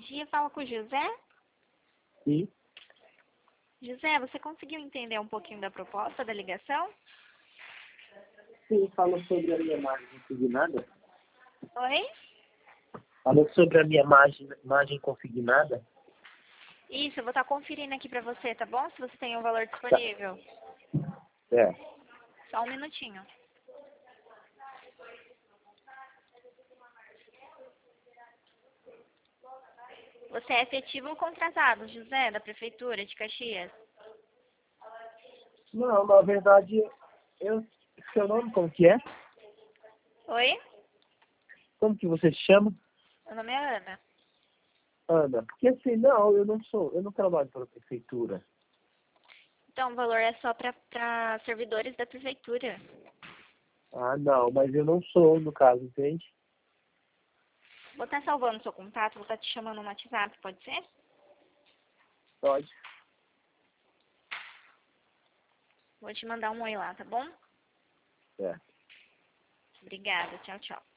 dia, fala com o José. Sim. José, você conseguiu entender um pouquinho da proposta da ligação? Sim, falou sobre a minha margem consignada. Oi? Falou sobre a minha margem consignada. Isso, eu vou estar conferindo aqui pra você, tá bom? Se você tem um valor disponível. É. Só um minutinho. Você é efetivo ou contratado, José, da Prefeitura de Caxias? Não, na verdade, seu nome como que é? Oi? Como que você se chama? Meu nome é Ana. Ana. Porque assim, não, eu não trabalho para a prefeitura. Então, o valor é só pra servidores da Prefeitura. Ah, não, mas eu não sou, no caso, entende? Vou estar salvando seu contato, vou estar te chamando no WhatsApp, pode ser? Pode. Vou te mandar um oi lá, tá bom? É. Obrigada, tchau, tchau.